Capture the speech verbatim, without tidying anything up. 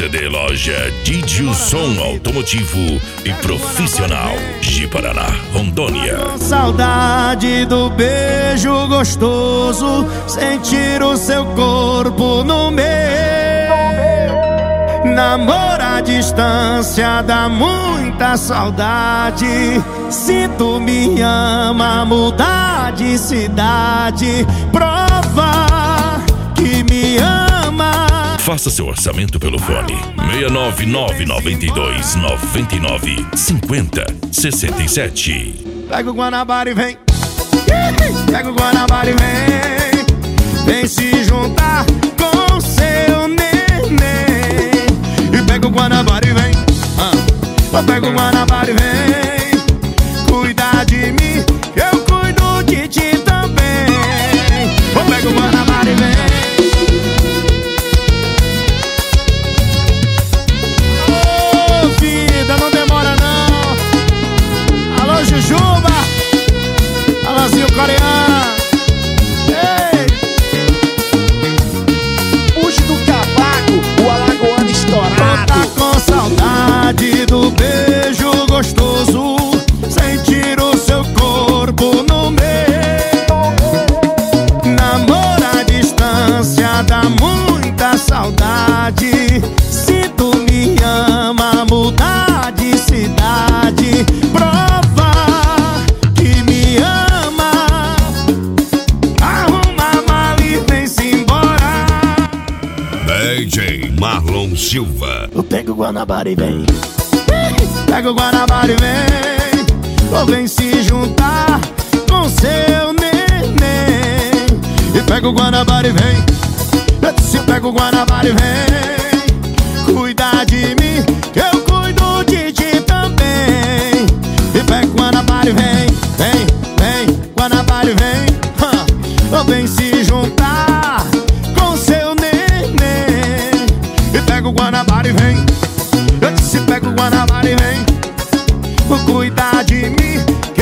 C D Loja Didio Som Automotivo e Profissional de Paraná, Rondônia. Saudade do beijo gostoso, sentir o seu corpo no meu. Namoro à distância dá muita saudade. Se tu me ama, mudar de cidade, prova que me ama. Faça seu orçamento pelo fone seis nove nove nove dois nove nove cinco zero seis sete. Pega o Guanabara e vem. Pega o Guanabara e vem. Vem se juntar com seu neném. E pega o Guanabara e vem. ah. Pega o Guanabara e vem. Cuida de mim, eu cuido de ti também. Pega o Guanabara e vem. Não demora não. Alô Jujuba, alôzinho coreano. Ei. Puxa do cavaco, o alagoano estourado. Tá com saudade do beijo gostoso, sentir o seu corpo no meu. Namoro à distância dá muita saudade. Se tu me ama, mudar de cidade, prova que me ama. Arruma a mala e vem-se embora. D J Marlon Silva. Eu pego o Guanabara e vem. Pega o Guanabara e vem. Ou vem se juntar com seu neném. E pega o Guanabara e vem. Se pega o Guanabara e vem. Cuida de mim, eu cuido de ti também. E pega o Guanabara e vem. Vem, vem, Guanabara e vem. Ou vem se juntar com seu neném. E pega o Guanabara e vem. Eu disse pega o Guanabara e vem. Cuidar de mim,